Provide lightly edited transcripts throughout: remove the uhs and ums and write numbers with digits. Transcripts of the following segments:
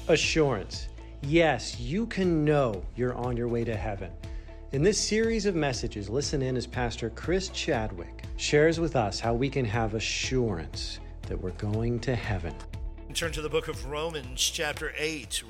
Assurance. Yes, you can know you're on your way to heaven. In this series of messages, listen in as Pastor Chris Chadwick shares with us how we can have assurance that we're going to heaven. Turn to the book of Romans chapter 8,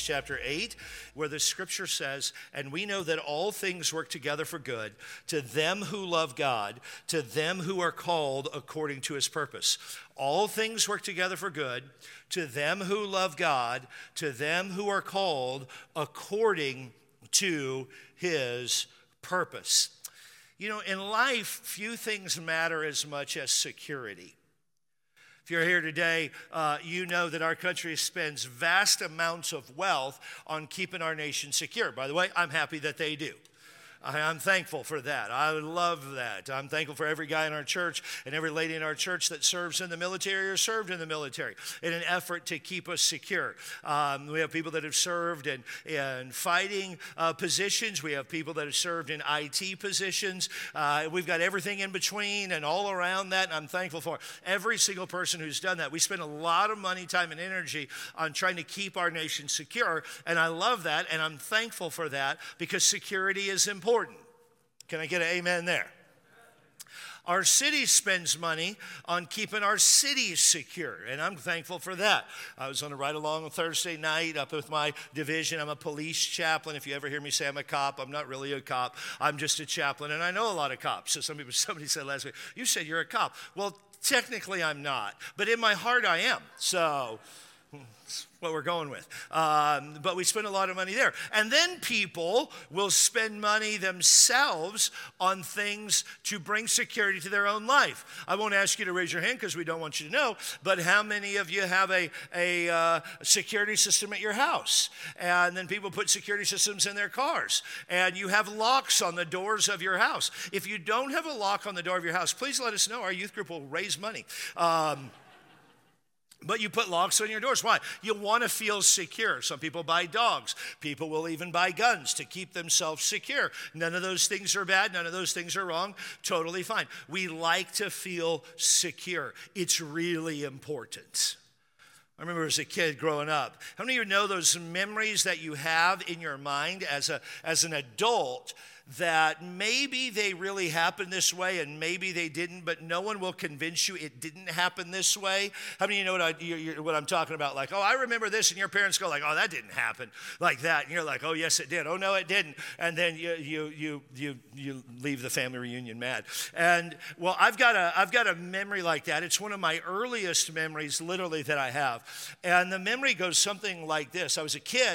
where the scripture says, "And we know that all things work together for good to them who love God, to them who are called according to his purpose." All things work together for good to them who love God, to them who are called according to his purpose. You know, in life, few things matter as much as security. If you're here today, you know that our country spends vast amounts of wealth on keeping our nation secure. By the way, I'm happy that they do. I'm thankful for that. I love that. I'm thankful for every guy in our church and every lady in our church that serves in the military or served in the military in an effort to keep us secure. We have people that have served in fighting positions. We have people that have served in IT positions. We've got everything in between and all around that, and I'm thankful for every single person who's done that. We spend a lot of money, time, and energy on trying to keep our nation secure, and I love that, and I'm thankful for that because security is important. Can I get an amen there? Our city spends money on keeping our cities secure, and I'm thankful for that. I was on a ride-along on Thursday night up with my division. I'm a police chaplain. If you ever hear me say I'm a cop, I'm not really a cop. I'm just a chaplain, and I know a lot of cops. So somebody said last week, "You said you're a cop." Well, technically I'm not, but in my heart I am. So that's what we're going with. But we spend a lot of money there. And then people will spend money themselves on things to bring security to their own life. I won't ask you to raise your hand because we don't want you to know, but how many of you have a security system at your house? And then people put security systems in their cars. And you have locks on the doors of your house. If you don't have a lock on the door of your house, please let us know. Our youth group will raise money. But you put locks on your doors. Why? You want to feel secure. Some people buy dogs. People will even buy guns to keep themselves secure. None of those things are bad. None of those things are wrong. Totally fine. We like to feel secure. It's really important. I remember as a kid growing up. How many of you know those memories that you have in your mind as an adult that maybe they really happened this way and maybe they didn't, but no one will convince you it didn't happen this way? How many of you know what I'm talking about? Like, "Oh, I remember this," and your parents go like, "Oh, that didn't happen like that." And you're like, "Oh, yes, it did." "Oh, no, it didn't." And then you leave the family reunion mad. And well, I've got a memory like that. It's one of my earliest memories, literally, that I have. And the memory goes something like this. I was a kid.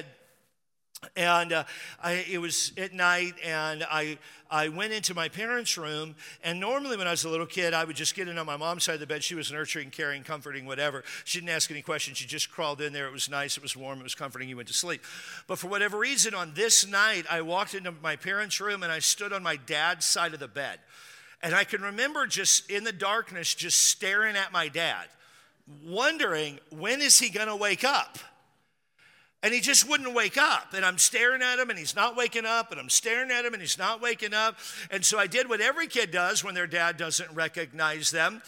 And it was at night, and I went into my parents' room, and normally when I was a little kid, I would just get in on my mom's side of the bed. She was nurturing, caring, comforting, whatever. She didn't ask any questions. She just crawled in there. It was nice. It was warm. It was comforting. You went to sleep. But for whatever reason, on this night, I walked into my parents' room, and I stood on my dad's side of the bed. And I can remember just in the darkness, just staring at my dad, wondering, when is he going to wake up? And he just wouldn't wake up. And I'm staring at him, and he's not waking up. And I'm staring at him, and he's not waking up. And so I did what every kid does when their dad doesn't recognize them.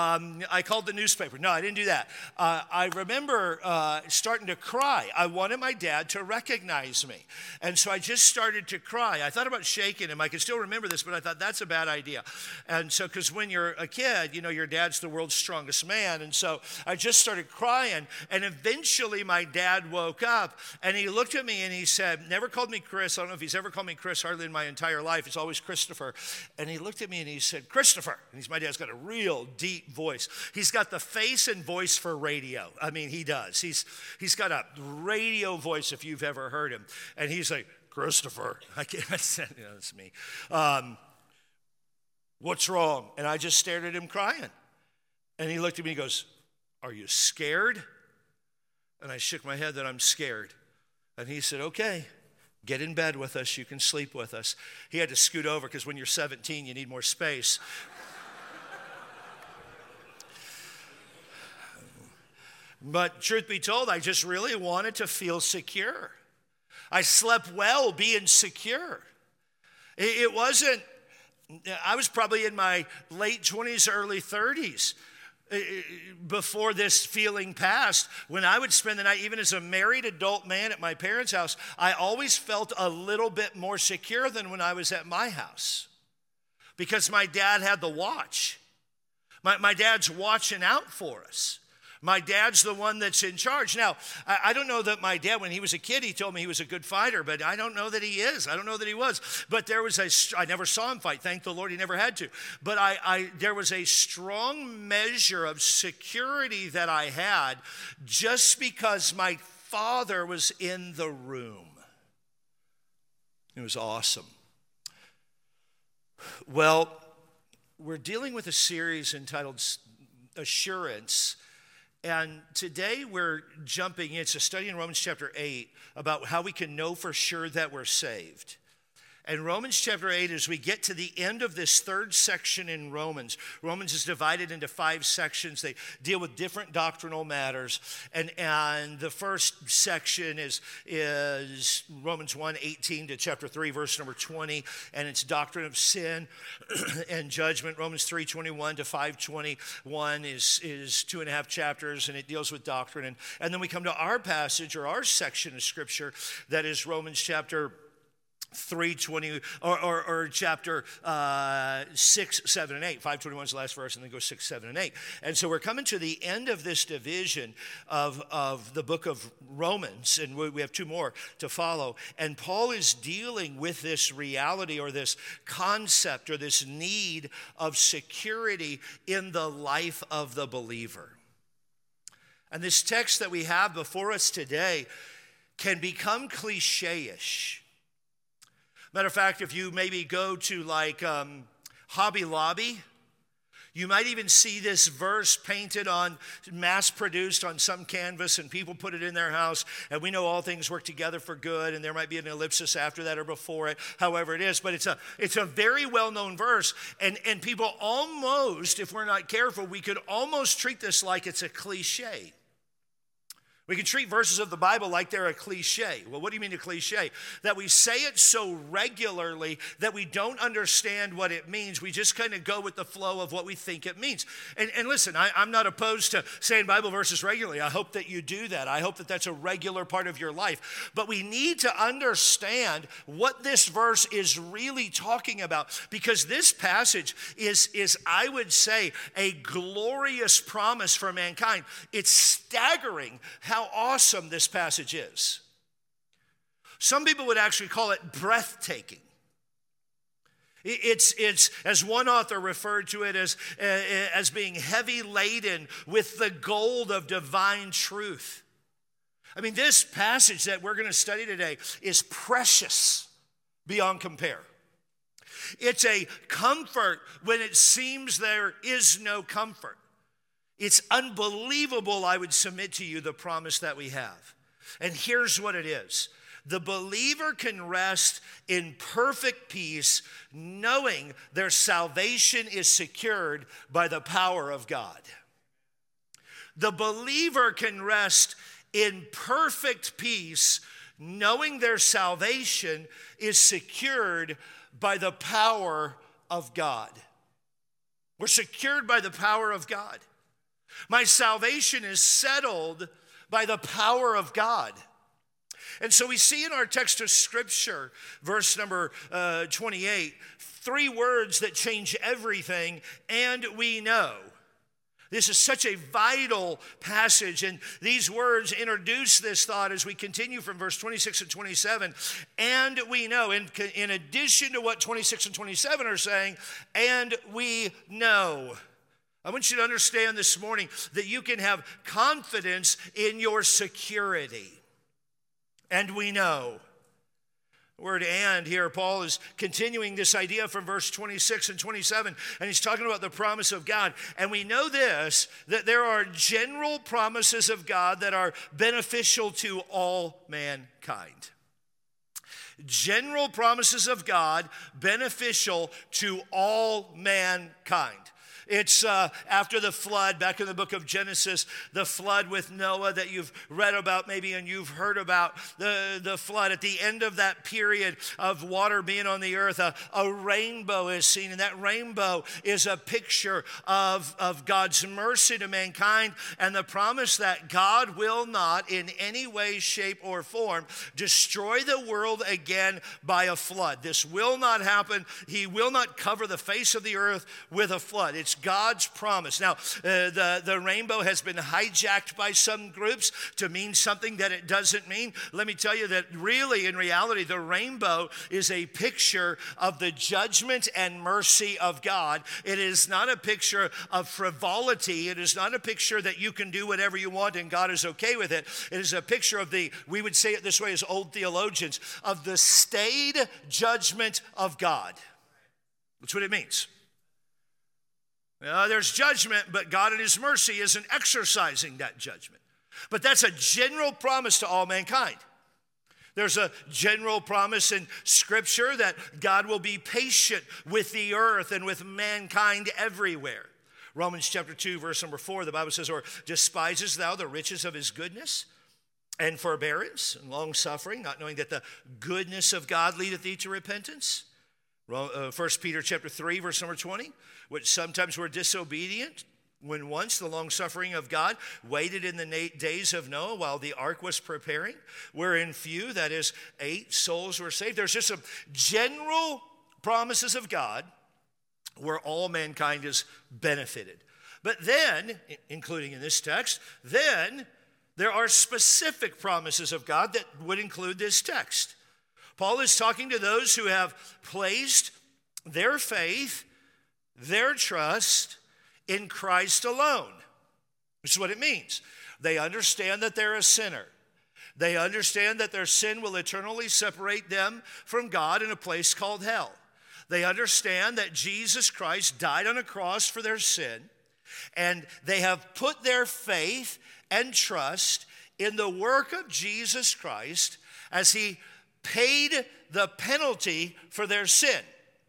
I called the newspaper. No, I didn't do that. I remember starting to cry. I wanted my dad to recognize me. And so I just started to cry. I thought about shaking him. I can still remember this, but I thought that's a bad idea. And so, because when you're a kid, you know, your dad's the world's strongest man. And so I just started crying. And eventually my dad woke up. And he looked at me and he said, never called me Chris. I don't know if he's ever called me Chris hardly in my entire life. It's always Christopher. And he looked at me and he said, "Christopher." And my dad's got a real deep voice. He's got the face and voice for radio. I mean, he does. He's got a radio voice if you've ever heard him. And he's like, "Christopher." I said, "Yeah, that's me. What's wrong?" And I just stared at him crying. And he looked at me and he goes, "Are you scared?" And I shook my head that I'm scared. And he said, "Okay, get in bed with us. You can sleep with us." He had to scoot over because when you're 17, you need more space. But truth be told, I just really wanted to feel secure. I slept well being secure. It wasn't, I was probably in my late 20s, early 30s. before this feeling passed, when I would spend the night, even as a married adult man at my parents' house, I always felt a little bit more secure than when I was at my house, because my dad had the watch. My dad's watching out for us. My dad's the one that's in charge. Now, I don't know that my dad, when he was a kid, he told me he was a good fighter, but I don't know that he is. I don't know that he was. But I never saw him fight. Thank the Lord he never had to. But there was a strong measure of security that I had just because my father was in the room. It was awesome. Well, we're dealing with a series entitled Assurance. And today we're jumping, it's a study in Romans chapter 8 about how we can know for sure that we're saved. And Romans chapter 8, as we get to the end of this third section in Romans is divided into 5 sections. They deal with different doctrinal matters. And the first section is Romans 1:18 to chapter 3, verse number 20. And it's doctrine of sin and judgment. Romans 3:21 to 5:21 is 2.5 chapters, and it deals with doctrine. And then we come to our passage, or our section of Scripture, that is Romans chapter 3:20 or chapter 6, 7, and 8. 5:21 is the last verse, and then goes 6, 7, and 8. And so we're coming to the end of this division of the book of Romans, and we have 2 more to follow. And Paul is dealing with this reality, or this concept, or this need of security in the life of the believer. And this text that we have before us today can become cliche-ish. Matter of fact, if you maybe go to like Hobby Lobby, you might even see this verse painted on, mass-produced on some canvas, and people put it in their house, and we know all things work together for good, and there might be an ellipsis after that or before it, however it is, but it's a very well-known verse, and people almost, if we're not careful, we could almost treat this like it's a cliche. We can treat verses of the Bible like they're a cliche. Well, what do you mean a cliche? That we say it so regularly that we don't understand what it means. We just kind of go with the flow of what we think it means. And listen, I'm not opposed to saying Bible verses regularly. I hope that you do that. I hope that that's a regular part of your life. But we need to understand what this verse is really talking about, because this passage is, I would say, a glorious promise for mankind. It's staggering how awesome this passage is. Some people would actually call it breathtaking. It's as one author referred to it, as being heavy laden with the gold of divine truth. I mean, this passage that we're going to study today is precious beyond compare. It's a comfort when it seems there is no comfort. It's unbelievable, I would submit to you, the promise that we have. And here's what it is. The believer can rest in perfect peace, knowing their salvation is secured by the power of God. The believer can rest in perfect peace, knowing their salvation is secured by the power of God. We're secured by the power of God. My salvation is settled by the power of God. And so we see in our text of Scripture, verse number 28, 3 words that change everything, and we know. This is such a vital passage, and these words introduce this thought as we continue from verse 26 and 27. And we know, in addition to what 26 and 27 are saying, and we know. I want you to understand this morning that you can have confidence in your security. And we know. The word "and" here, Paul is continuing this idea from verse 26 and 27, and he's talking about the promise of God. And we know this, that there are general promises of God that are beneficial to all mankind. General promises of God beneficial to all mankind. It's after the flood, back in the book of Genesis, the flood with Noah that you've read about maybe and you've heard about, the flood. At the end of that period of water being on the earth, a rainbow is seen, and that rainbow is a picture of God's mercy to mankind and the promise that God will not in any way, shape, or form destroy the world again by a flood. This will not happen. He will not cover the face of the earth with a flood. It's God's promise. Now, the rainbow has been hijacked by some groups to mean something that it doesn't mean. Let me tell you that really, in reality, the rainbow is a picture of the judgment and mercy of God. It is not a picture of frivolity. It is not a picture that you can do whatever you want and God is okay with it. It is a picture of we would say it this way as old theologians, of the staid judgment of God. That's what it means. There's judgment, but God in his mercy isn't exercising that judgment. But that's a general promise to all mankind. There's a general promise in Scripture that God will be patient with the earth and with mankind everywhere. Romans chapter 2, verse number 4, the Bible says, "Or despisest thou the riches of his goodness and forbearance and long-suffering, not knowing that the goodness of God leadeth thee to repentance?" 1 Peter chapter 3, verse number 20, which sometimes were disobedient when once the long-suffering of God waited in the days of Noah while the ark was preparing, wherein few, that is 8 souls were saved. There's just some general promises of God where all mankind is benefited. But then, including in this text, then there are specific promises of God that would include this text. Paul is talking to those who have placed their faith, their trust in Christ alone. This is what it means. They understand that they're a sinner. They understand that their sin will eternally separate them from God in a place called hell. They understand that Jesus Christ died on a cross for their sin, and they have put their faith and trust in the work of Jesus Christ as he paid the penalty for their sin.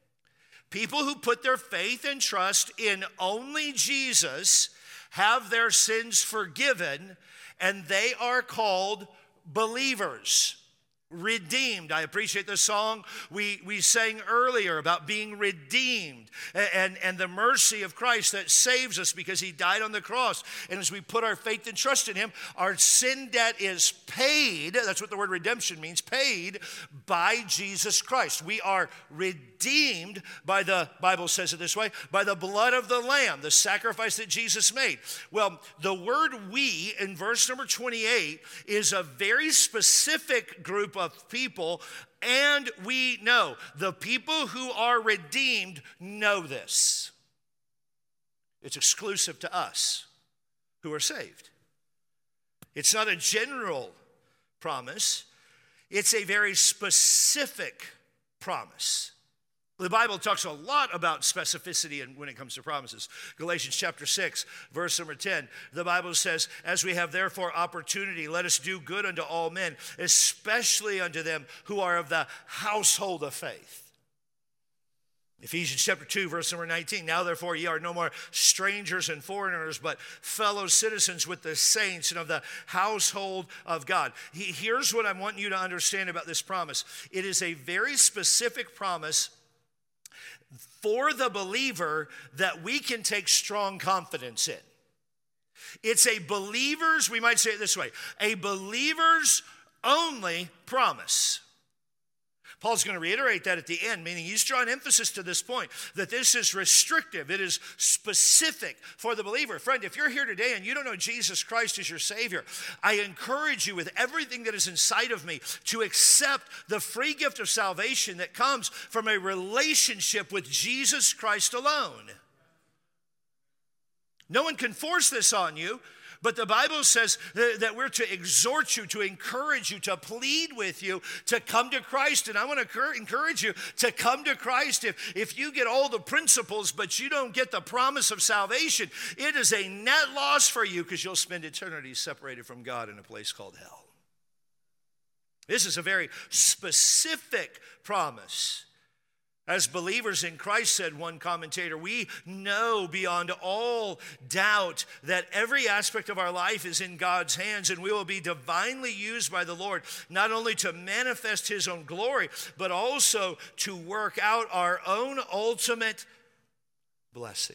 People who put their faith and trust in only Jesus have their sins forgiven, and they are called believers. Redeemed. I appreciate the song we sang earlier about being redeemed and the mercy of Christ that saves us because he died on the cross. And as we put our faith and trust in him, our sin debt is paid. That's what the word redemption means, paid by Jesus Christ. We are redeemed by the Bible says it this way, by the blood of the Lamb, the sacrifice that Jesus made. Well, the word "we" in verse number 28 is a very specific group of people, and we know the people who are redeemed know this. It's exclusive to us who are saved. It's not a general promise, it's a very specific promise. The Bible talks a lot about specificity when it comes to promises. Galatians chapter 6, verse number 10, the Bible says, "As we have therefore opportunity, let us do good unto all men, especially unto them who are of the household of faith." Ephesians chapter 2, verse number 19, "Now therefore ye are no more strangers and foreigners, but fellow citizens with the saints and of the household of God." Here's what I want you to understand about this promise. It is a very specific promise for the believer that we can take strong confidence in. It's a believer's, we might say it this way, a believer's only promise. Paul's going to reiterate that at the end, meaning he's drawing emphasis to this point, that this is restrictive. It is specific for the believer. Friend, if you're here today and you don't know Jesus Christ as your Savior, I encourage you with everything that is inside of me to accept the free gift of salvation that comes from a relationship with Jesus Christ alone. No one can force this on you. But the Bible says that we're to exhort you, to encourage you, to plead with you to come to Christ. And I want to encourage you to come to Christ. If you get all the principles, but you don't get the promise of salvation, it is a net loss for you because you'll spend eternity separated from God in a place called hell. This is a very specific promise. As believers in Christ, said one commentator, we know beyond all doubt that every aspect of our life is in God's hands, and we will be divinely used by the Lord, not only to manifest his own glory, but also to work out our own ultimate blessing.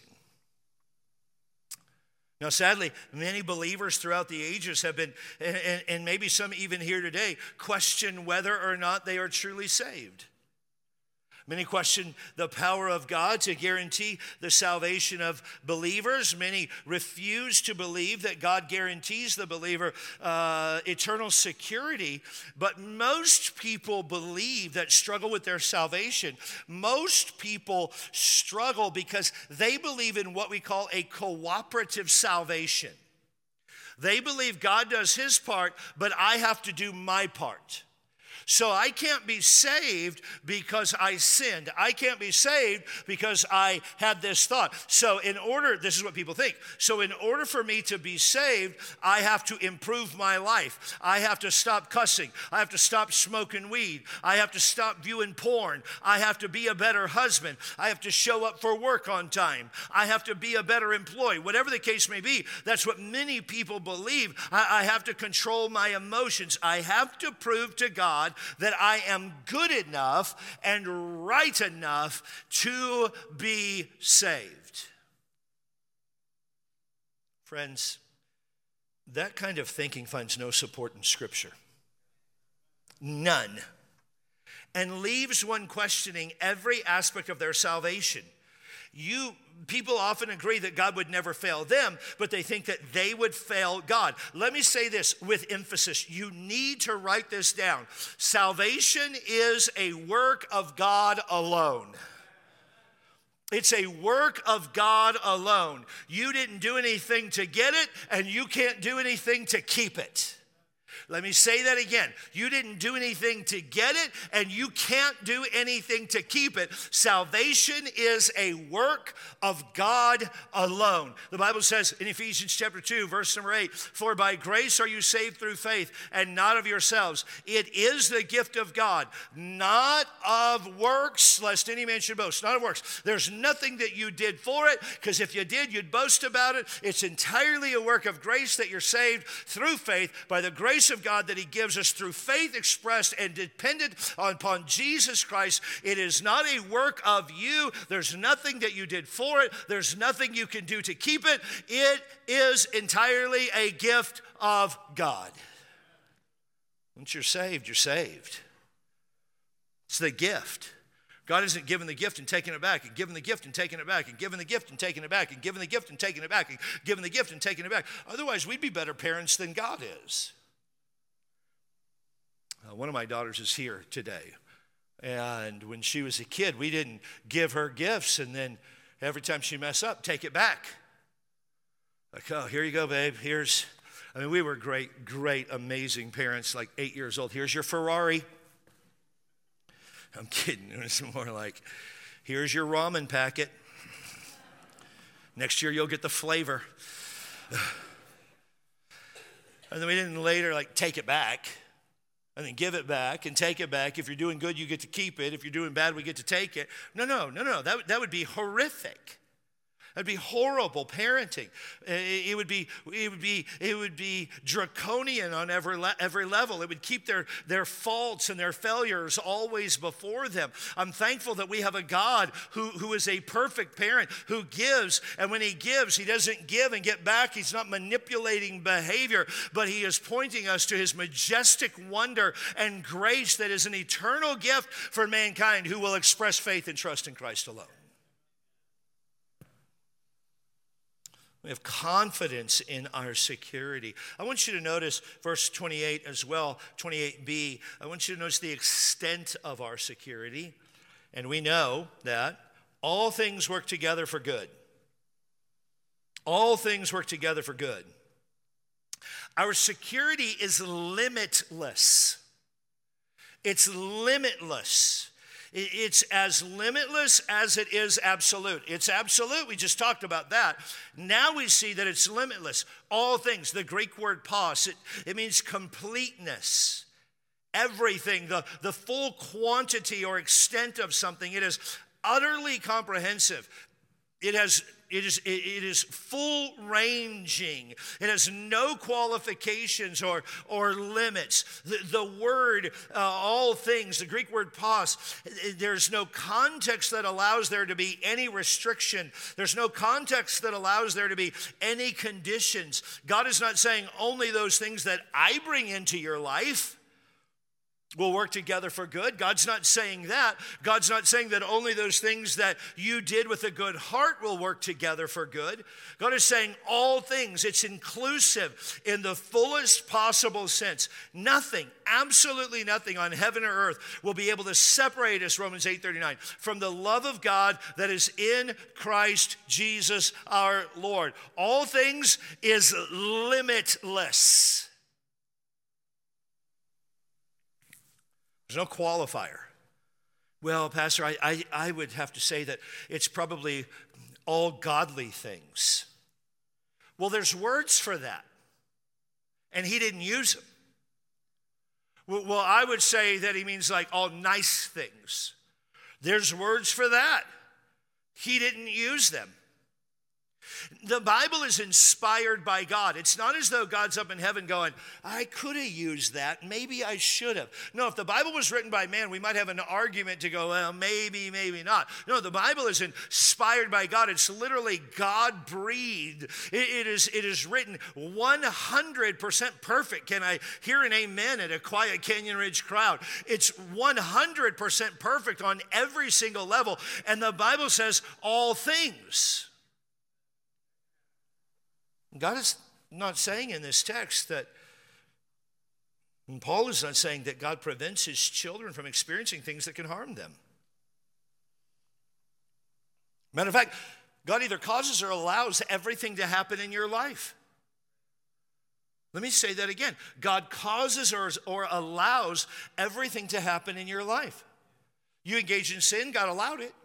Now, sadly, many believers throughout the ages have been, and maybe some even here today, question whether or not they are truly saved. Many question the power of God to guarantee the salvation of believers. Many refuse to believe that God guarantees the believer eternal security. But most people believe that struggle with their salvation. Most people struggle because they believe in what we call a cooperative salvation. They believe God does his part, but I have to do my part. So I can't be saved because I sinned. I can't be saved because I had this thought. So this is what people think. So in order for me to be saved, I have to improve my life. I have to stop cussing. I have to stop smoking weed. I have to stop viewing porn. I have to be a better husband. I have to show up for work on time. I have to be a better employee. Whatever the case may be, that's what many people believe. I have to control my emotions. I have to prove to God that I am good enough and right enough to be saved. Friends, that kind of thinking finds no support in Scripture. None. And leaves one questioning every aspect of their salvation. People often agree that God would never fail them, but they think that they would fail God. Let me say this with emphasis. You need to write this down. Salvation is a work of God alone. It's a work of God alone. You didn't do anything to get it, and you can't do anything to keep it. Let me say that again. You didn't do anything to get it, and you can't do anything to keep it. Salvation is a work of God alone. The Bible says in Ephesians chapter 2, verse number 8, "For by grace are you saved through faith, and not of yourselves. It is the gift of God, not of works, lest any man should boast." Not of works. There's nothing that you did for it, because if you did, you'd boast about it. It's entirely a work of grace that you're saved through faith by the grace of God that he gives us through faith expressed and dependent upon Jesus Christ. It is not a work of you. There's nothing that you did for it. There's nothing you can do to keep it. It is entirely a gift of God. Once you're saved, you're saved. It's the gift. God isn't giving the gift and taking it back, and giving the gift and taking it back, and giving the gift and taking it back, and giving the gift and taking it back, and giving the gift and taking it back. Otherwise, we'd be better parents than God is. One of my daughters is here today. And when she was a kid, we didn't give her gifts, and then every time she messed up, take it back. Like, oh, here you go, babe. We were great, amazing parents, like 8 years old. Here's your Ferrari. I'm kidding. It's more like, here's your ramen packet. Next year, you'll get the flavor. And then we didn't later, take it back. And then give it back and take it back. If you're doing good, you get to keep it. If you're doing bad, we get to take it. No. That would be horrific. That'd be horrible parenting. It would be draconian on every level. It would keep their faults and their failures always before them. I'm thankful that we have a God who is a perfect parent, who gives, and when he gives, he doesn't give and get back. He's not manipulating behavior, but he is pointing us to his majestic wonder and grace that is an eternal gift for mankind who will express faith and trust in Christ alone. We have confidence in our security. I want you to notice verse 28 as well, 28b. I want you to notice the extent of our security. And we know that all things work together for good. All things work together for good. Our security is limitless. It's limitless. It's as limitless as it is absolute. It's absolute. We just talked about that. Now we see that it's limitless. All things, the Greek word pas, it means completeness. everything, the full quantity or extent of something. It is utterly comprehensive. It is full ranging. It has no qualifications or limits. The word, all things, the Greek word pas, there's no context that allows there to be any restriction. There's no context that allows there to be any conditions. God is not saying only those things that I bring into your life will work together for good. God's not saying that. God's not saying that only those things that you did with a good heart will work together for good. God is saying all things. It's inclusive in the fullest possible sense. Nothing, absolutely nothing on heaven or earth will be able to separate us, Romans 8:39, from the love of God that is in Christ Jesus our Lord. All things is limitless. There's no qualifier. Well, Pastor, I would have to say that it's probably all godly things. Well, there's words for that, and he didn't use them. Well, I would say that he means like all nice things. There's words for that. He didn't use them. The Bible is inspired by God. It's not as though God's up in heaven going, I could have used that. Maybe I should have. No, if the Bible was written by man, we might have an argument to go, well, maybe not. No, the Bible is inspired by God. It's literally God-breathed. It is written 100% perfect. Can I hear an amen at a quiet Canyon Ridge crowd? It's 100% perfect on every single level. And the Bible says all things. God is not saying in this text that, and Paul is not saying that God prevents his children from experiencing things that can harm them. Matter of fact, God either causes or allows everything to happen in your life. Let me say that again. God causes or allows everything to happen in your life. You engage in sin, God allowed it.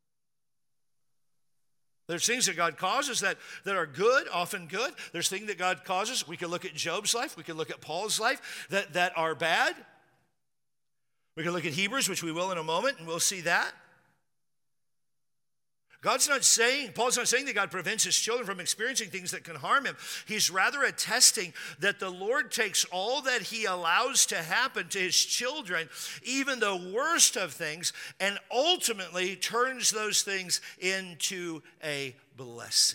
There's things that God causes that are good, often good. There's things that God causes. We can look at Job's life. We can look at Paul's life that are bad. We can look at Hebrews, which we will in a moment, and we'll see that. Paul's not saying that God prevents his children from experiencing things that can harm him. He's rather attesting that the Lord takes all that he allows to happen to his children, even the worst of things, and ultimately turns those things into a blessing.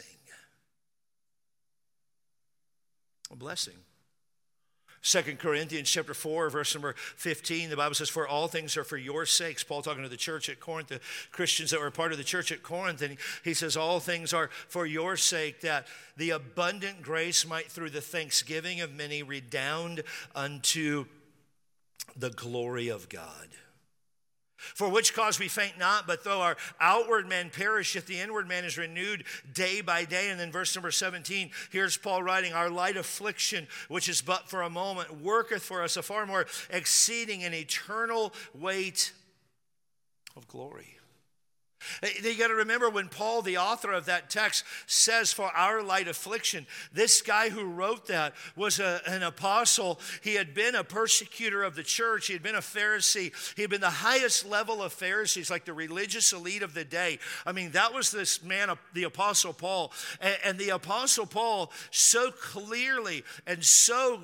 A blessing. 2 Corinthians chapter 4, verse number 15, the Bible says, for all things are for your sakes. Paul talking to the church at Corinth, the Christians that were part of the church at Corinth, and he says, all things are for your sake, that the abundant grace might through the thanksgiving of many redound unto the glory of God. For which cause we faint not, but though our outward man perisheth, the inward man is renewed day by day. And then verse number 17, here's Paul writing, our light affliction, which is but for a moment, worketh for us a far more exceeding and eternal weight of glory. You got to remember when Paul, the author of that text, says for our light affliction, this guy who wrote that was an apostle. He had been a persecutor of the church. He had been a Pharisee. He had been the highest level of Pharisees, like the religious elite of the day. I mean, that was this man, the apostle Paul. And the apostle Paul so clearly and so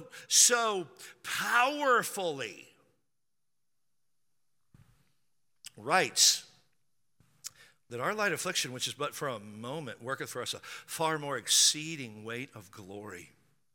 powerfully writes that our light affliction, which is but for a moment, worketh for us a far more exceeding weight of glory.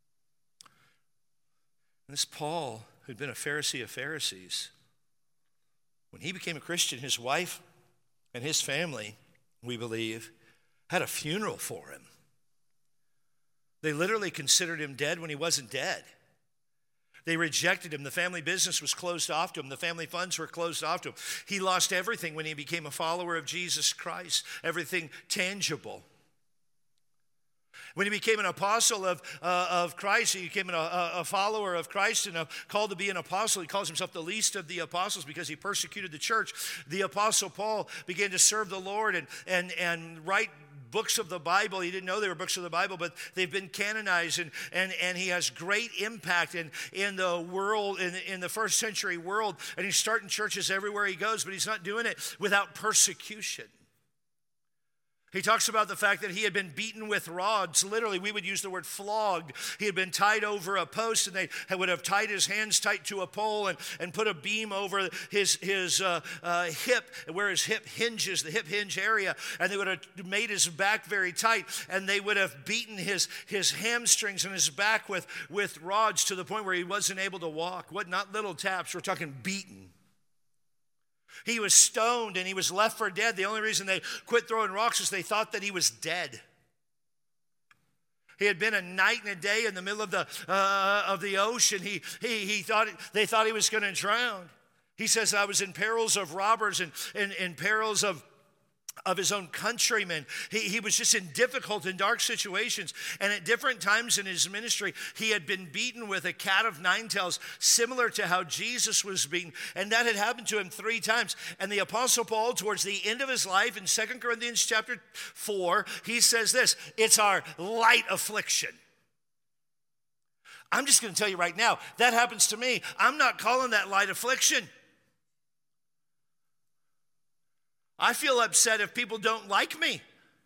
And this Paul, who'd been a Pharisee of Pharisees, when he became a Christian, his wife and his family, we believe, had a funeral for him. They literally considered him dead when he wasn't dead. They rejected him. The family business was closed off to him. The family funds were closed off to him. He lost everything when he became a follower of Jesus Christ, everything tangible. When he became an apostle of Christ, he became a follower of Christ and called to be an apostle. He calls himself the least of the apostles because he persecuted the church. The apostle Paul began to serve the Lord and write books of the Bible. He didn't know they were books of the Bible, but they've been canonized, and he has great impact in the world, in the first century world. And he's starting churches everywhere he goes, but he's not doing it without persecution. He talks about the fact that he had been beaten with rods. Literally, we would use the word flogged. He had been tied over a post, and they would have tied his hands tight to a pole and put a beam over his hip, where his hip hinges, the hip hinge area, and they would have made his back very tight, and they would have beaten his hamstrings and his back with rods to the point where he wasn't able to walk. What, not little taps, we're talking beaten. He was stoned and he was left for dead. The only reason they quit throwing rocks is they thought that he was dead. He had been a night and a day in the middle of the ocean. They thought he was going to drown. He says, I was in perils of robbers and in perils of his own countrymen. He was just in difficult and dark situations. And at different times in his ministry, he had been beaten with a cat of nine tails, similar to how Jesus was beaten. And that had happened to him 3 times. And the Apostle Paul, towards the end of his life, in 2 Corinthians chapter 4, he says this, it's our light affliction. I'm just going to tell you right now, that happens to me. I'm not calling that light affliction. I feel upset if people don't like me.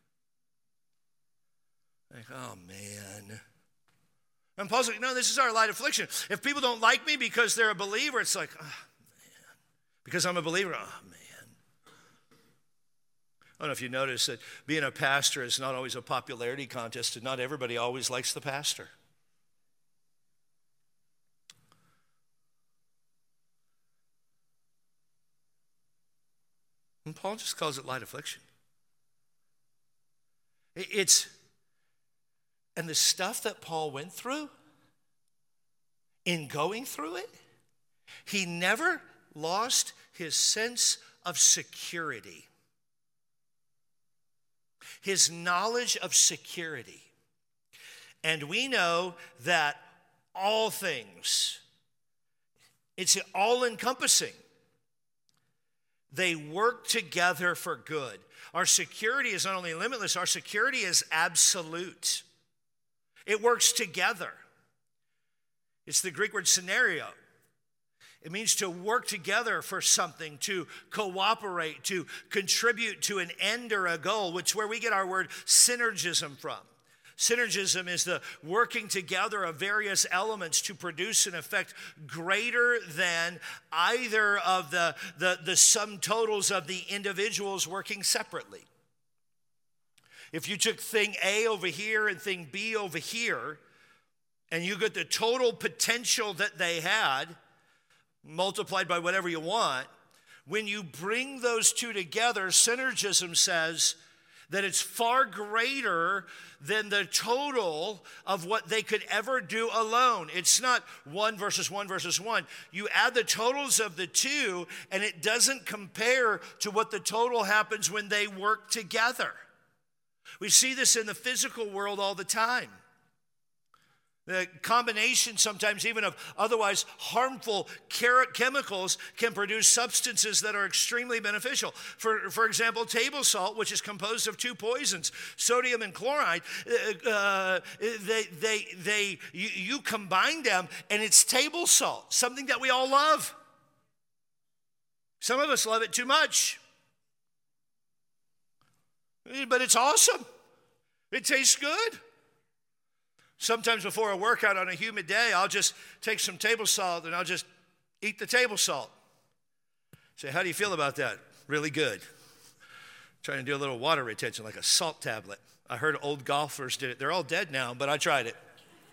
Like, oh, man. And Paul's like, no, this is our light affliction. If people don't like me because they're a believer, it's like, oh, man. Because I'm a believer, oh, man. I don't know if you notice that being a pastor is not always a popularity contest, and not everybody always likes the pastor. And Paul just calls it light affliction. And the stuff that Paul went through, in going through it, he never lost his sense of security. His knowledge of security. And we know that all things, it's all-encompassing. They work together for good. Our security is not only limitless, our security is absolute. It works together. It's the Greek word scenario. It means to work together for something, to cooperate, to contribute to an end or a goal, which is where we get our word synergism from. Synergism is the working together of various elements to produce an effect greater than either of the sum totals of the individuals working separately. If you took thing A over here and thing B over here, and you get the total potential that they had, multiplied by whatever you want, when you bring those two together, synergism says that it's far greater than the total of what they could ever do alone. It's not 1 versus 1 versus 1. You add the totals of the two, and it doesn't compare to what the total happens when they work together. We see this in the physical world all the time. The combination sometimes even of otherwise harmful chemicals can produce substances that are extremely beneficial. For example, table salt, which is composed of 2 poisons, sodium and chloride, you combine them and it's table salt, something that we all love. Some of us love it too much. But it's awesome. It tastes good. Sometimes before a workout on a humid day, I'll just take some table salt and I'll just eat the table salt. Say, how do you feel about that? Really good. Trying to do a little water retention, like a salt tablet. I heard old golfers did it. They're all dead now, but I tried it.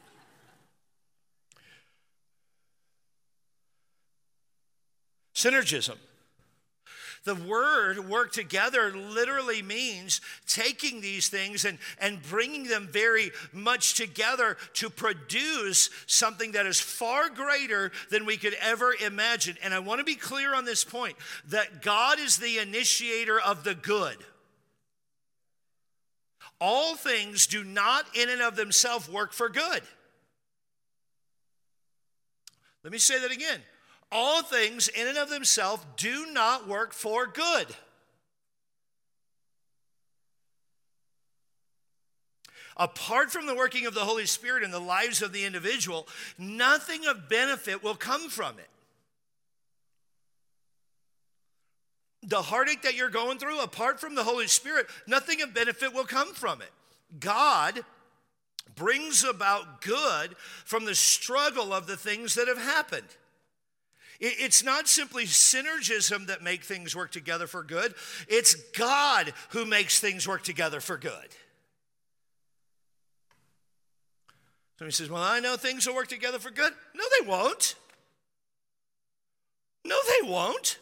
Synergism. The word work together literally means taking these things and bringing them very much together to produce something that is far greater than we could ever imagine. And I want to be clear on this point, that God is the initiator of the good. All things do not in and of themselves work for good. Let me say that again. All things in and of themselves do not work for good. Apart from the working of the Holy Spirit in the lives of the individual, nothing of benefit will come from it. The heartache that you're going through, apart from the Holy Spirit, nothing of benefit will come from it. God brings about good from the struggle of the things that have happened. It's not simply synergism that make things work together for good. It's God who makes things work together for good. Somebody says, well, I know things will work together for good. No, they won't. No, they won't.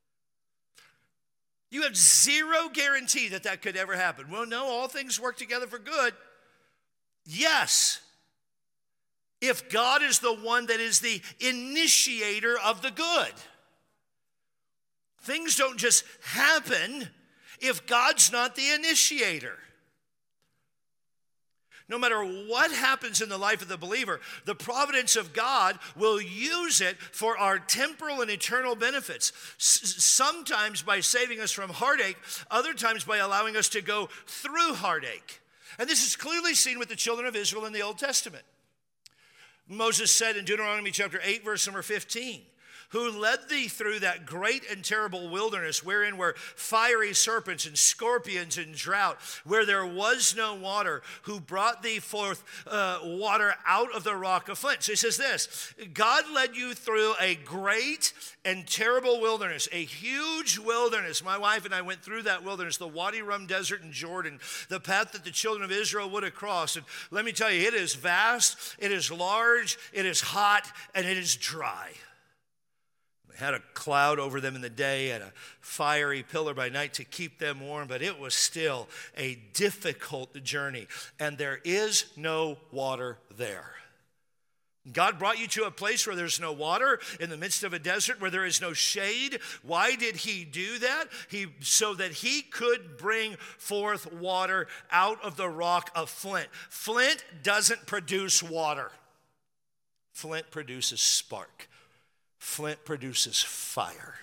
You have zero guarantee that that could ever happen. Well, no, all things work together for good. Yes. If God is the one that is the initiator of the good. Things don't just happen if God's not the initiator. No matter what happens in the life of the believer, the providence of God will use it for our temporal and eternal benefits. Sometimes by saving us from heartache, other times by allowing us to go through heartache. And this is clearly seen with the children of Israel in the Old Testament. Moses said in Deuteronomy chapter 8, verse number 15, who led thee through that great and terrible wilderness, wherein were fiery serpents and scorpions and drought, where there was no water, who brought thee forth water out of the rock of flint. So he says this, God led you through a great and terrible wilderness, a huge wilderness. My wife and I went through that wilderness, the Wadi Rum Desert in Jordan, the path that the children of Israel would have crossed. And let me tell you, it is vast, it is large, it is hot, and it is dry. Had a cloud over them in the day and a fiery pillar by night to keep them warm, but it was still a difficult journey, and there is no water there. God brought you to a place where there's no water, in the midst of a desert where there is no shade. Why did he do that? So that he could bring forth water out of the rock of flint. Flint doesn't produce water. Flint produces spark. Flint produces fire.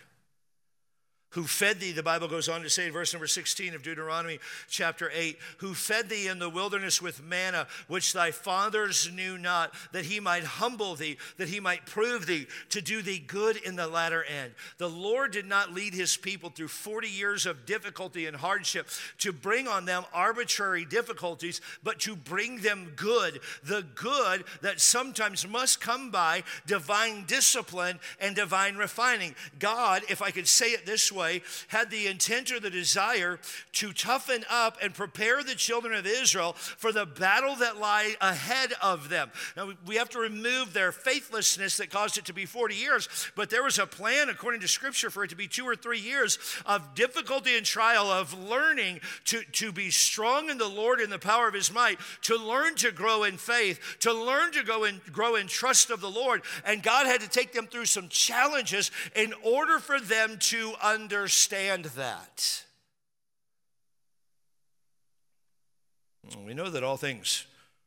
Who fed thee, the Bible goes on to say in verse number 16 of Deuteronomy chapter 8, who fed thee in the wilderness with manna, which thy fathers knew not, that he might humble thee, that he might prove thee, to do thee good in the latter end. The Lord did not lead his people through 40 years of difficulty and hardship to bring on them arbitrary difficulties, but to bring them good, the good that sometimes must come by divine discipline and divine refining. God, if I could say it this way, had the intent or the desire to toughen up and prepare the children of Israel for the battle that lie ahead of them. Now, we have to remove their faithlessness that caused it to be 40 years, but there was a plan, according to Scripture, for it to be 2 or 3 years of difficulty and trial, of learning to be strong in the Lord in the power of his might, to learn to grow in faith, to learn to grow in trust of the Lord. And God had to take them through some challenges in order for them to understand that. We know that all things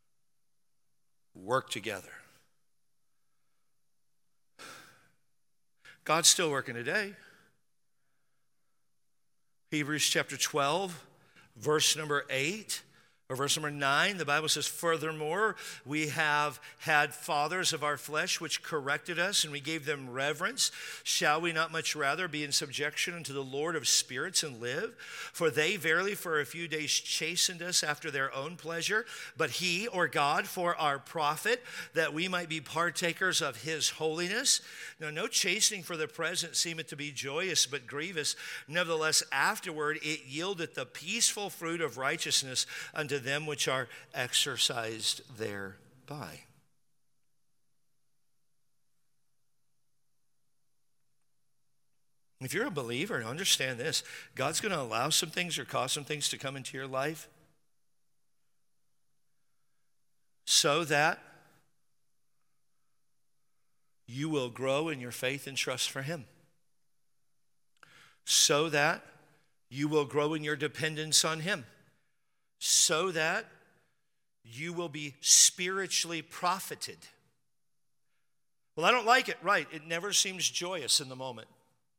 work together. God's still working today. Hebrews chapter 12, verse number 8. Or verse number 9, the Bible says, furthermore, we have had fathers of our flesh which corrected us, and we gave them reverence. Shall we not much rather be in subjection unto the Lord of spirits and live? For they verily for a few days chastened us after their own pleasure, but he, or God, for our profit, that we might be partakers of his holiness. Now, no chastening for the present seemeth to be joyous, but grievous. Nevertheless, afterward it yieldeth the peaceful fruit of righteousness unto them which are exercised thereby. If you're a believer, understand this. God's going to allow some things or cause some things to come into your life so that you will grow in your faith and trust for him. So that you will grow in your dependence on him. So that you will be spiritually profited. Well, I don't like it. Right. It never seems joyous in the moment.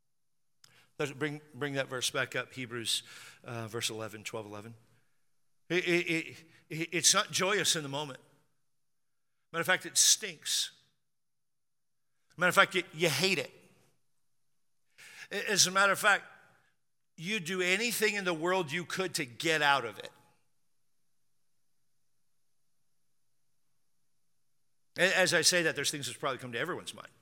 Let's bring that verse back up, Hebrews verse 11, 12, 11. It's not joyous in the moment. Matter of fact, it stinks. Matter of fact, you hate it. As a matter of fact, you do anything in the world you could to get out of it. As I say that, there's things that probably come to everyone's mind.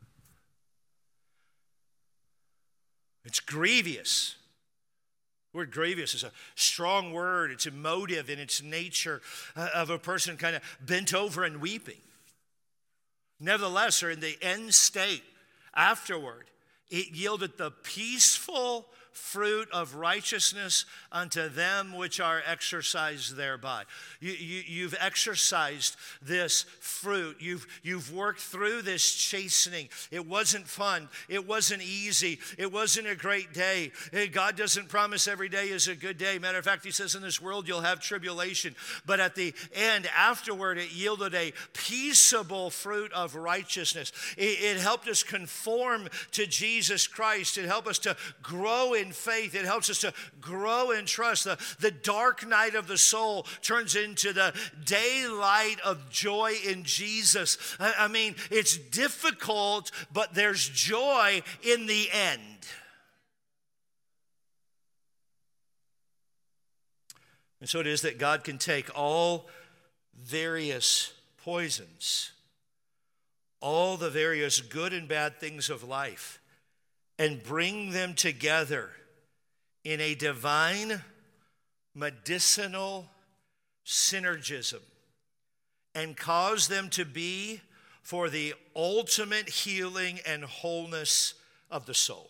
It's grievous. The word grievous is a strong word. It's emotive in its nature of a person kind of bent over and weeping. Nevertheless, or in the end state, afterward, it yielded the peaceful fruit of righteousness unto them which are exercised thereby. You've exercised this fruit. You've worked through this chastening. It wasn't fun. It wasn't easy. It wasn't a great day. God doesn't promise every day is a good day. Matter of fact, he says in this world you'll have tribulation. But at the end, afterward, it yielded a peaceable fruit of righteousness. It helped us conform to Jesus Christ. It helped us to grow in faith. It helps us to grow in trust. The dark night of the soul turns into the daylight of joy in Jesus. I mean, it's difficult, but there's joy in the end. And so it is that God can take all various poisons, all the various good and bad things of life, and bring them together in a divine medicinal synergism and cause them to be for the ultimate healing and wholeness of the soul.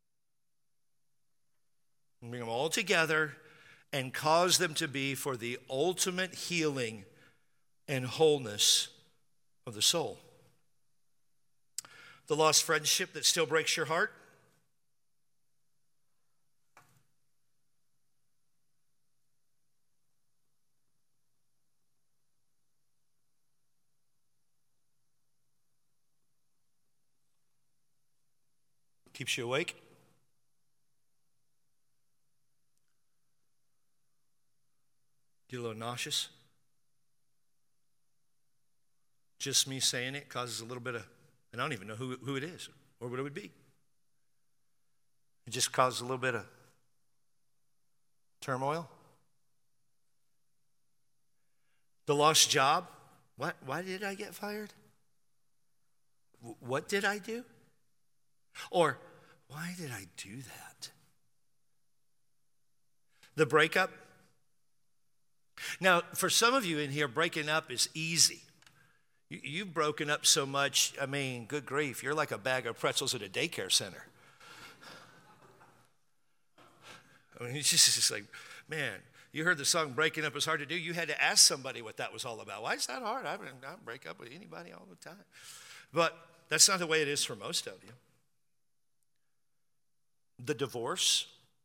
Bring them all together and cause them to be for the ultimate healing and wholeness of the soul. The lost friendship that still breaks your heart. Keeps you awake. Get a little nauseous. Just me saying it causes a little bit of, and I don't even know who it is or what it would be. It just causes a little bit of turmoil. The lost job. Why did I get fired? What did I do? Or why did I do that? The breakup. Now, for some of you in here, breaking up is easy. You've broken up so much, I mean, good grief, you're like a bag of pretzels at a daycare center. I mean, it's just like, man, you heard the song Breaking Up is Hard to Do. You had to ask somebody what that was all about. Why is that hard? I don't break up with anybody all the time. But that's not the way it is for most of you. The divorce.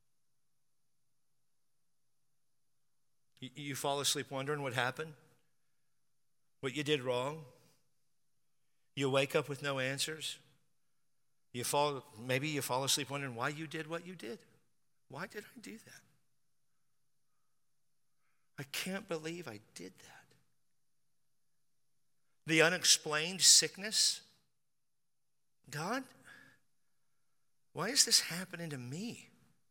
You fall asleep wondering what happened, what you did wrong. You wake up with no answers. Maybe you fall asleep wondering why you did what you did. Why did I do that? I can't believe I did that. The unexplained sickness. God, why is this happening to me?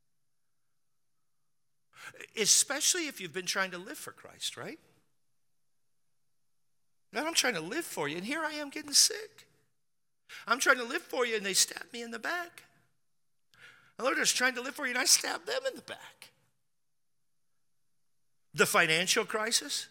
Especially if you've been trying to live for Christ, right? God, I'm trying to live for you, and here I am getting sick. I'm trying to live for you, and they stab me in the back. The Lord is trying to live for you, and I stab them in the back. The financial crisis.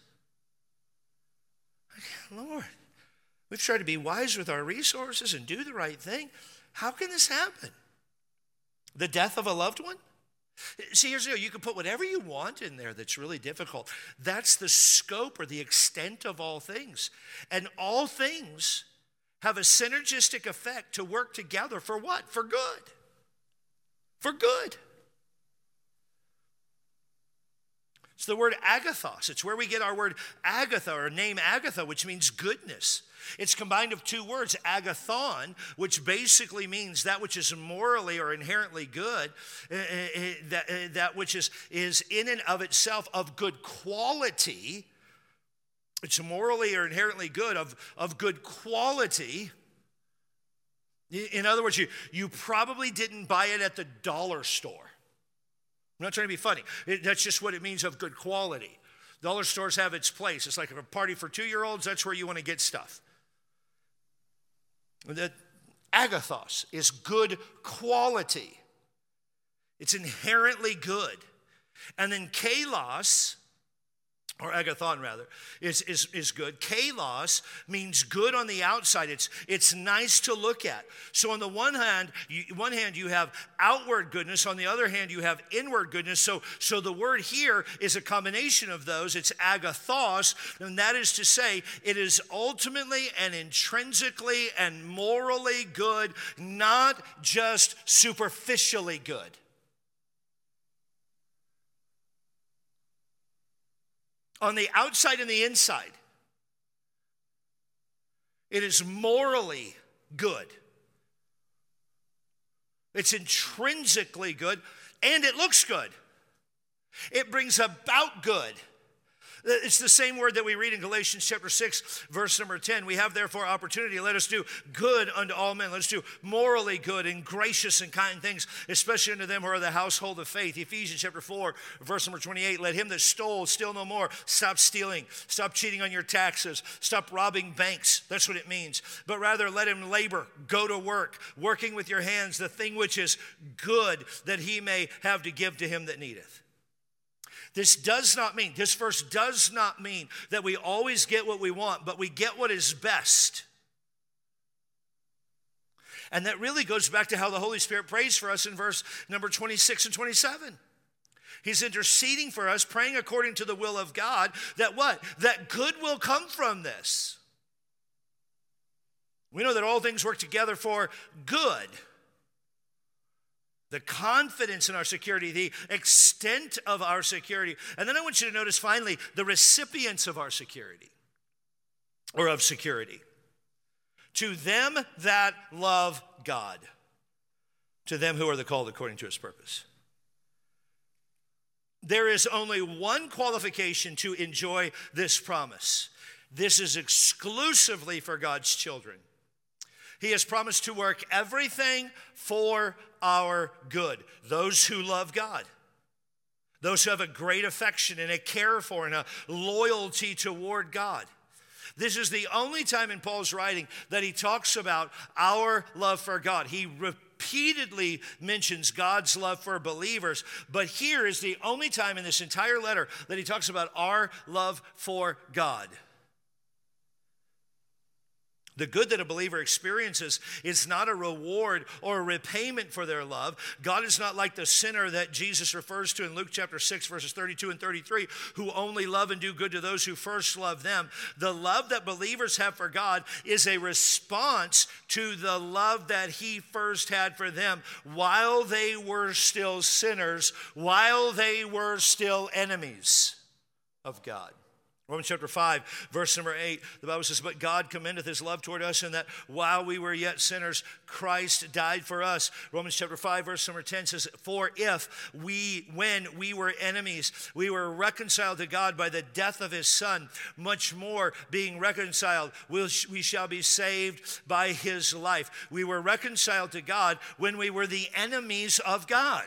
Lord, we've tried to be wise with our resources and do the right thing. How can this happen? The death of a loved one? See, here's the deal. You can put whatever you want in there that's really difficult. That's the scope or the extent of all things. And all things have a synergistic effect to work together for what? For good. For good. It's the word agathos. It's where we get our word Agatha, or name Agatha, which means goodness. It's combined of two words, agathon, which basically means that which is morally or inherently good, that which is in and of itself of good quality. It's morally or inherently good, of good quality. In other words, you probably didn't buy it at the dollar store. I'm not trying to be funny. That's just what it means, of good quality. Dollar stores have its place. It's like a party for 2-year-olds. That's where you want to get stuff. The agathos is good quality. It's inherently good. And then kalos, or agathon rather, is good. Kalos means good on the outside. It's nice to look at. So on the one hand you have outward goodness. On the other hand, you have inward goodness. So the word here is a combination of those. It's agathos, and that is to say, it is ultimately and intrinsically and morally good, not just superficially good. On the outside and the inside, it is morally good. It's intrinsically good, and it looks good. It brings about good. It's the same word that we read in Galatians chapter 6, verse number 10. We have therefore opportunity. Let us do good unto all men. Let us do morally good and gracious and kind things, especially unto them who are the household of faith. Ephesians chapter 4, verse number 28. Let him that stole steal no more. Stop stealing. Stop cheating on your taxes. Stop robbing banks. That's what it means. But rather let him labor, go to work, working with your hands the thing which is good, that he may have to give to him that needeth. This verse does not mean that we always get what we want, but we get what is best. And that really goes back to how the Holy Spirit prays for us in verse number 26 and 27. He's interceding for us, praying according to the will of God, that what? That good will come from this. We know that all things work together for good. The confidence in our security, the extent of our security. And then I want you to notice finally the recipients of our security, or of security. To them that love God, to them who are the called according to his purpose. There is only one qualification to enjoy this promise. This is exclusively for God's children. He has promised to work everything for our good. Those who love God. Those who have a great affection and a care for and a loyalty toward God. This is the only time in Paul's writing that he talks about our love for God. He repeatedly mentions God's love for believers, but here is the only time in this entire letter that he talks about our love for God. The good that a believer experiences is not a reward or a repayment for their love. God is not like the sinner that Jesus refers to in Luke chapter 6, verses 32 and 33, who only love and do good to those who first love them. The love that believers have for God is a response to the love that he first had for them while they were still sinners, while they were still enemies of God. Romans chapter 5, verse number 8, the Bible says, but God commendeth his love toward us in that while we were yet sinners, Christ died for us. Romans chapter 5, verse number 10 says, for if when we were enemies, we were reconciled to God by the death of his Son, much more being reconciled, we shall be saved by his life. We were reconciled to God when we were the enemies of God.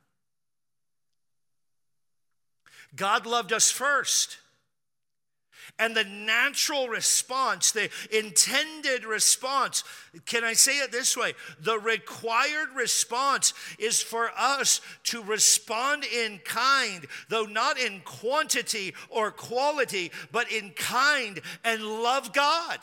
God loved us first. And the natural response, the intended response, can I say it this way? The required response is for us to respond in kind, though not in quantity or quality, but in kind and love God.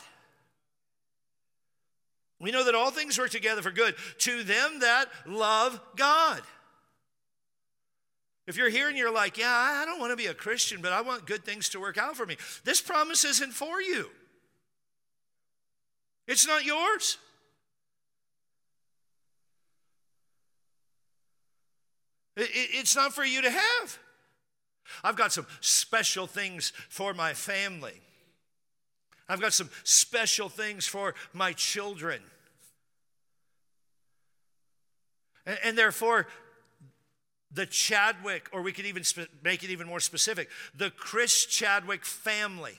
We know that all things work together for good to them that love God. If you're here and you're like, yeah, I don't want to be a Christian, but I want good things to work out for me. This promise isn't for you. It's not yours. It's not for you to have. I've got some special things for my family. I've got some special things for my children. And therefore, the Chadwick, or we could even make it even more specific, the Chris Chadwick family.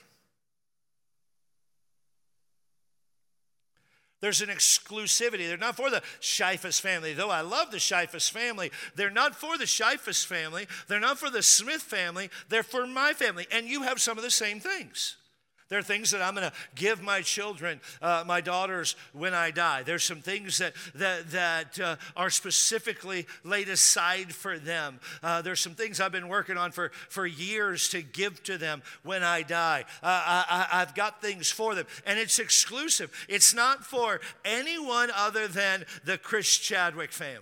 There's an exclusivity. They're not for the Scheifus family. Though I love the Scheifus family, they're not for the Scheifus family. They're not for the Smith family. They're for my family. And you have some of the same things. There are things that I'm going to give my children, my daughters, when I die. There's some things that are specifically laid aside for them. There's some things I've been working on for years to give to them when I die. I've got things for them, and it's exclusive. It's not for anyone other than the Chris Chadwick family.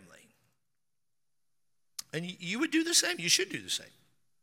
And you would do the same. You should do the same.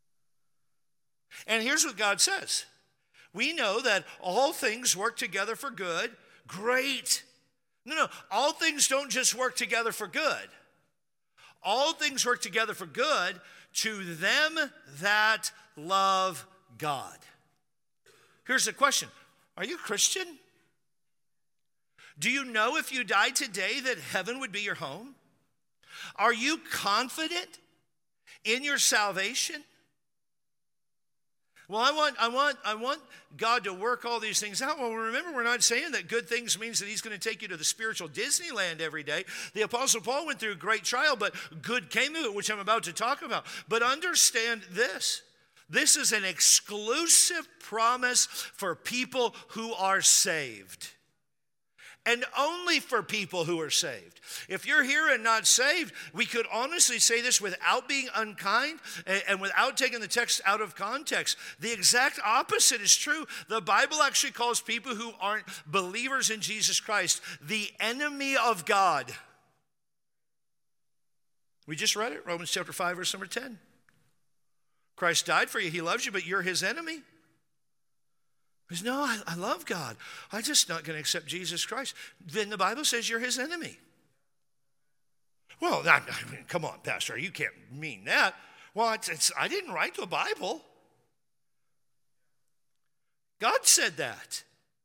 And here's what God says. We know that all things work together for good. Great. No, all things don't just work together for good. All things work together for good to them that love God. Here's the question. Are you a Christian? Do you know if you died today that heaven would be your home? Are you confident in your salvation? Well, I want God to work all these things out. Well, remember, we're not saying that good things means that he's going to take you to the spiritual Disneyland every day. The Apostle Paul went through a great trial, but good came of it, which I'm about to talk about. But understand this. This is an exclusive promise for people who are saved. And only for people who are saved. If you're here and not saved, we could honestly say this without being unkind and without taking the text out of context. The exact opposite is true. The Bible actually calls people who aren't believers in Jesus Christ the enemy of God. We just read it, Romans chapter 5, verse number 10. Christ died for you, he loves you, but you're his enemy. He says, no, I love God. I'm just not going to accept Jesus Christ. Then the Bible says you're his enemy. Well, I mean, come on, Pastor, you can't mean that. Well, I didn't write the Bible. God said that.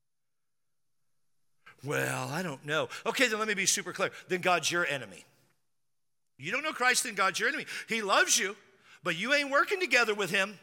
Well, I don't know. Okay, then let me be super clear. Then God's your enemy. You don't know Christ, then God's your enemy. He loves you, but you ain't working together with him.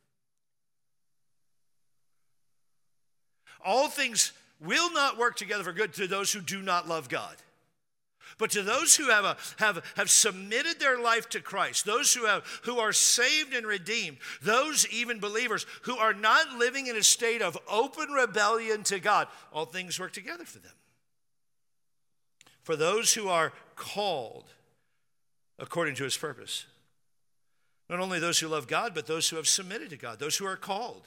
All things will not work together for good to those who do not love God. But to those who have submitted their life to Christ, those who are saved and redeemed, those even believers who are not living in a state of open rebellion to God, all things work together for them. For those who are called according to his purpose. Not only those who love God, but those who have submitted to God, those who are called.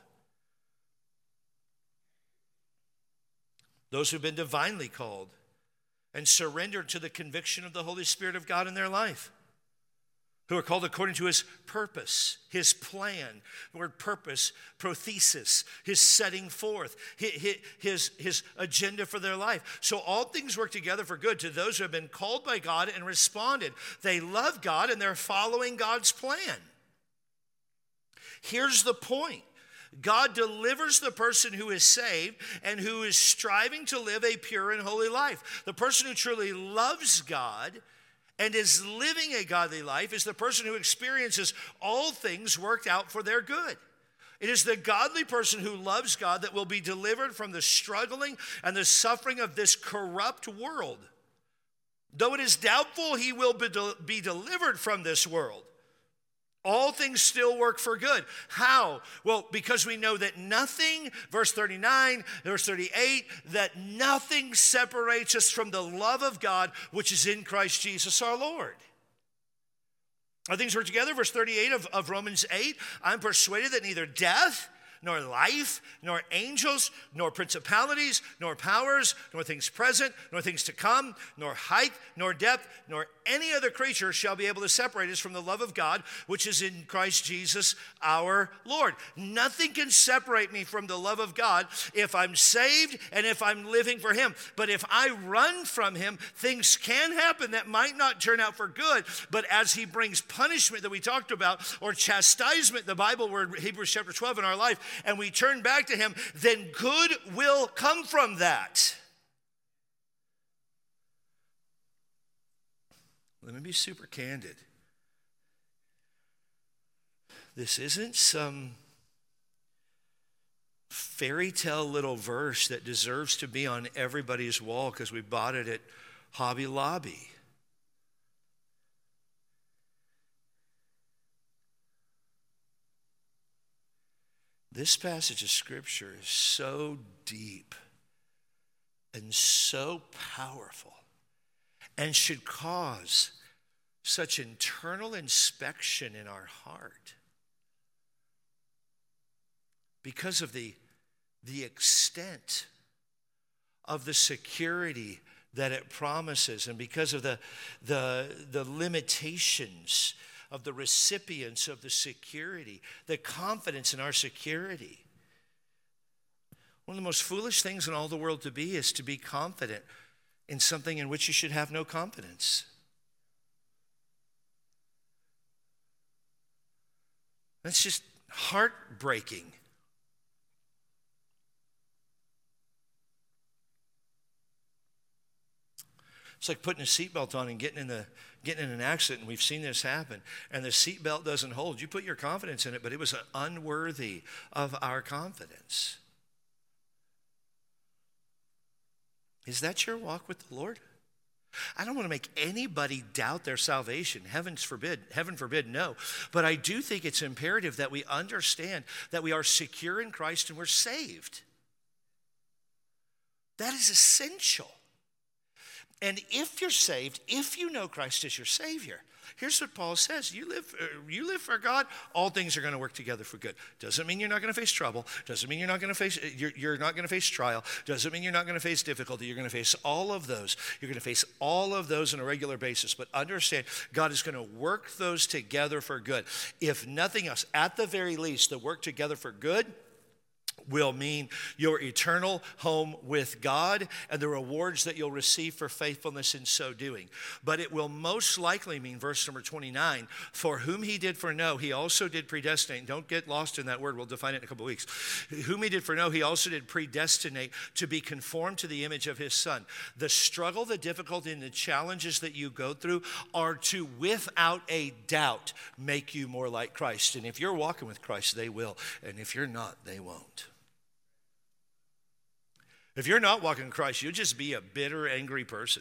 Those who've been divinely called and surrendered to the conviction of the Holy Spirit of God in their life, who are called according to his purpose, his plan. The word purpose, prothesis, his setting forth, his agenda for their life. So all things work together for good to those who have been called by God and responded. They love God and they're following God's plan. Here's the point. God delivers the person who is saved and who is striving to live a pure and holy life. The person who truly loves God and is living a godly life is the person who experiences all things worked out for their good. It is the godly person who loves God that will be delivered from the struggling and the suffering of this corrupt world. Though it is doubtful he will be delivered from this world, all things still work for good. How? Well, because we know that nothing, verse 39, verse 38, that nothing separates us from the love of God, which is in Christ Jesus our Lord. All things work together, verse 38 of Romans 8. I'm persuaded that neither death, nor life, nor angels, nor principalities, nor powers, nor things present, nor things to come, nor height, nor depth, nor any other creature shall be able to separate us from the love of God, which is in Christ Jesus our Lord. Nothing can separate me from the love of God if I'm saved and if I'm living for him. But if I run from him, things can happen that might not turn out for good. But as he brings punishment that we talked about, or chastisement, the Bible word, Hebrews chapter 12, in our life, and we turn back to him, then good will come from that. Let me be super candid. This isn't some fairy tale little verse that deserves to be on everybody's wall because we bought it at Hobby Lobby. This passage of Scripture is so deep and so powerful and should cause such internal inspection in our heart because of the extent of the security that it promises, and because of the limitations of the recipients of the security, the confidence in our security. One of the most foolish things in all the world to be is to be confident in something in which you should have no confidence. That's just heartbreaking. It's like putting a seatbelt on and getting in an accident, and we've seen this happen, and the seatbelt doesn't hold. You put your confidence in it, but it was unworthy of our confidence. Is that your walk with the Lord? I don't want to make anybody doubt their salvation. Heaven forbid, no. But I do think it's imperative that we understand that we are secure in Christ and we're saved. That is essential. And if you're saved, if you know Christ as your Savior, here's what Paul says. You live for God, all things are going to work together for good. Doesn't mean you're not going to face trouble. Doesn't mean you're not going to face trial. Doesn't mean you're not going to face difficulty. You're going to face all of those. You're going to face all of those on a regular basis. But understand, God is going to work those together for good. If nothing else, at the very least, the work together for good will mean your eternal home with God and the rewards that you'll receive for faithfulness in so doing. But it will most likely mean, verse number 29, for whom he did foreknow, he also did predestinate. Don't get lost in that word. We'll define it in a couple of weeks. Whom he did foreknow, he also did predestinate to be conformed to the image of his Son. The struggle, the difficulty, and the challenges that you go through are to, without a doubt, make you more like Christ. And if you're walking with Christ, they will. And if you're not, they won't. If you're not walking in Christ, you'll just be a bitter, angry person.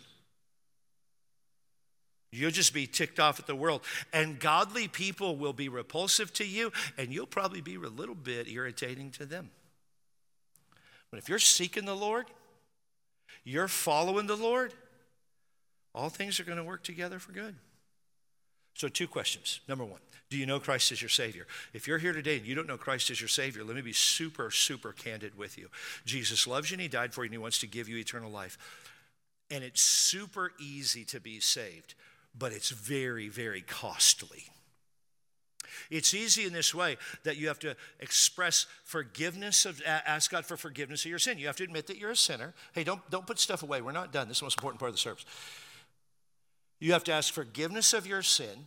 You'll just be ticked off at the world. And godly people will be repulsive to you, and you'll probably be a little bit irritating to them. But if you're seeking the Lord, you're following the Lord, all things are going to work together for good. So 2 questions. Number 1, do you know Christ as your Savior? If you're here today and you don't know Christ as your Savior, let me be super, super candid with you. Jesus loves you and he died for you and he wants to give you eternal life. And it's super easy to be saved, but it's very, very costly. It's easy in this way that you have to express forgiveness, ask God for forgiveness of your sin. You have to admit that you're a sinner. Hey, don't put stuff away. We're not done. This is the most important part of the service. You have to ask forgiveness of your sin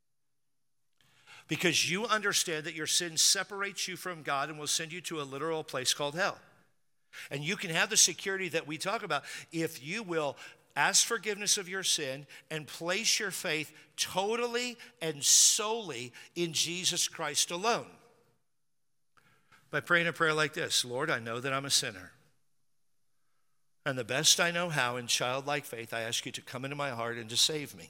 because you understand that your sin separates you from God and will send you to a literal place called hell. And you can have the security that we talk about if you will ask forgiveness of your sin and place your faith totally and solely in Jesus Christ alone. By praying a prayer like this: Lord, I know that I'm a sinner. And the best I know how, in childlike faith, I ask you to come into my heart and to save me.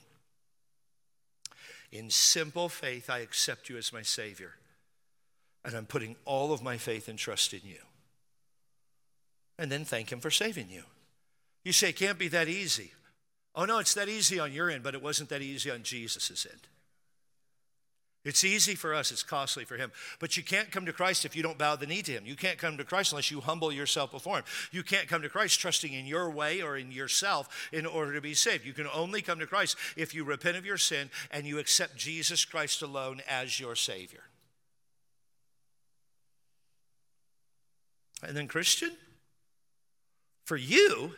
In simple faith, I accept you as my Savior. And I'm putting all of my faith and trust in you. And then thank him for saving you. You say, it can't be that easy. Oh no, it's that easy on your end, but it wasn't that easy on Jesus' end. It's easy for us, it's costly for him. But you can't come to Christ if you don't bow the knee to him. You can't come to Christ unless you humble yourself before him. You can't come to Christ trusting in your way or in yourself in order to be saved. You can only come to Christ if you repent of your sin and you accept Jesus Christ alone as your Savior. And then, Christian, for you,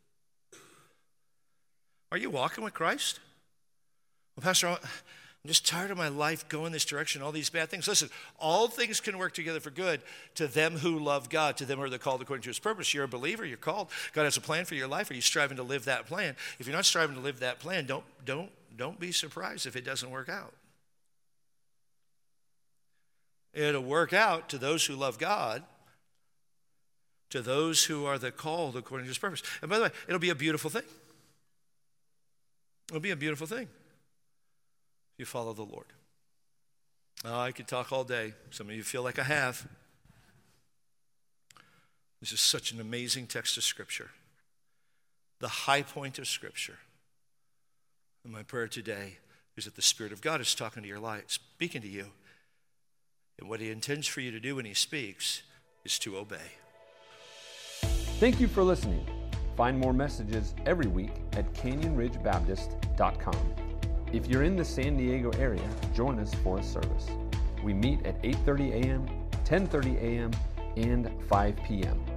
are you walking with Christ? Well, Pastor, I'm just tired of my life going this direction, all these bad things. Listen, all things can work together for good to them who love God, to them who are called according to his purpose. You're a believer, you're called. God has a plan for your life. Are you striving to live that plan? If you're not striving to live that plan, don't be surprised if it doesn't work out. It'll work out to those who love God, to those who are the called according to his purpose. And by the way, it'll be a beautiful thing. It'll be a beautiful thing if you follow the Lord. I could talk all day. Some of you feel like I have. This is such an amazing text of Scripture. The high point of Scripture. And my prayer today is that the Spirit of God is talking to your life, speaking to you. And what he intends for you to do when he speaks is to obey. Thank you for listening. Find more messages every week at canyonridgebaptist.com. If you're in the San Diego area, join us for a service. We meet at 8:30 a.m., 10:30 a.m., and 5 p.m.